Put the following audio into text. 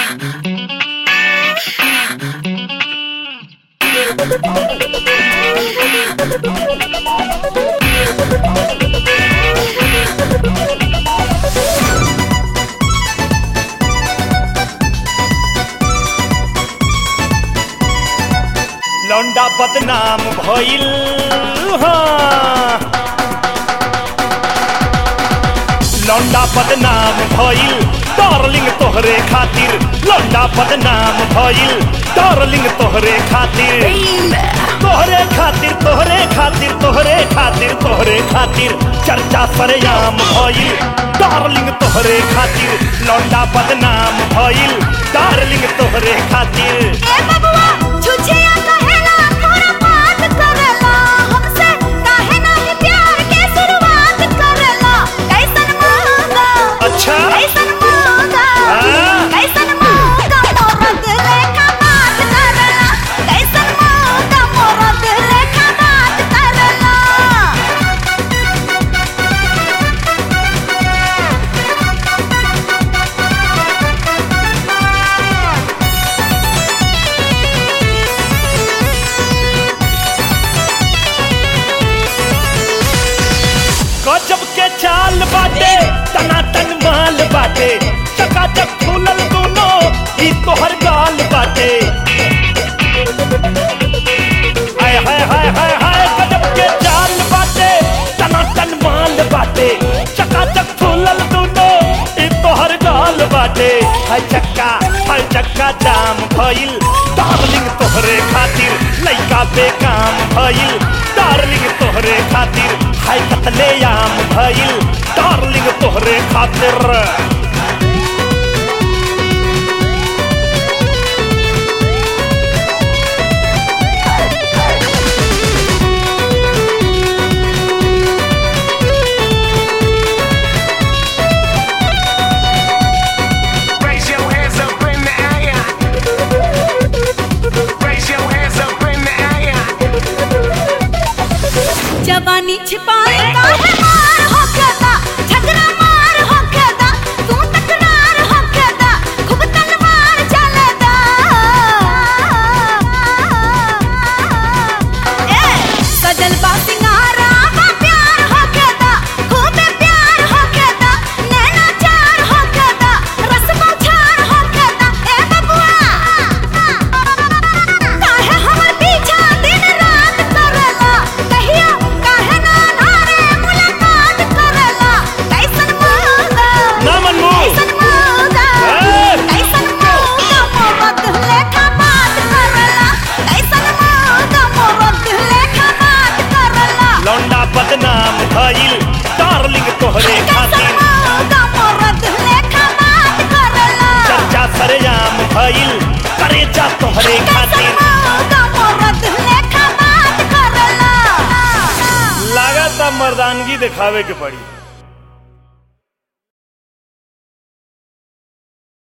लौंडा बदनाम भइल। हाँ। लौंडा बदनाम भइल डार्लिंग तोहरे खातिर। लौंडा बदनाम भइल डार्लिंग तोहरे खातिर। तोहरे खातिर तोहरे खातिर तोहरे खातिर तोहरे खातिर चर्चा सरेआम भइल डार्लिंग तोहरे खातिर। लौंडा बदनाम भइल डार्लिंग तोहरे खातिर। ए बबुआ छुछिया कहेला थोड़ा बात करेला हमसे काहे नाही प्यार के शुरुआत करेला। कैसन मौका अच्छा कैसन मौका हाँ? कैसन मौका मोरद लेखा बात करेला। कैसन मौका मोरद लेखा बात करेला। गजब के चाल बाटे टनाटन माल बाटे चकाचक फूलल दोनों ई तोहर गाल बाटे। हाय हाय हाय हाय हाय गजब के चाल बाटे टनाटन माल बाटे चकाचक फूलल दोनों ई तोहर गाल बाटे। हाय चक्का जाम भइल डार्लिंग तोहरे खातिर। लइका बेकाम भइल डार्लिंग तोहरे खातिर। हाय कतले आम भइल डार्लिंग तोहरे खातिर। Raise your hands up in the air. Raise your hands up in the air. जवानी छिपाए काहे मार होकेदा झगड़ा मार होकेदा तू तकरार होकेदा खूब तलवार चलेदा। ए सजल बा सिंगारा बा प्यार होकेदा खूब प्यार होकेदा नैना चार होकेदा रसमा झार होकेदा। ए बबुआ काहे हमर पीछा दिन रात करेला। कहिया काहे ना नारे मुलाकात करेला। कैसन मौका ना मनमू कैसन मौका कैसन मौका मोरद लेखा बात करेला। कैसन मौका मोरद लेखा बात करेला। लौंडा बदनाम भइल डार्लिंग तोहरे कैसन खातिर। मौका मोरद लेखा बात करेला। चर्चा सरेआम भइल करेजा तोहरे कैसन खातिर। मौका मोरद लेखा बात करेला। लागता मर्दानगी दिखावे के पड़ी।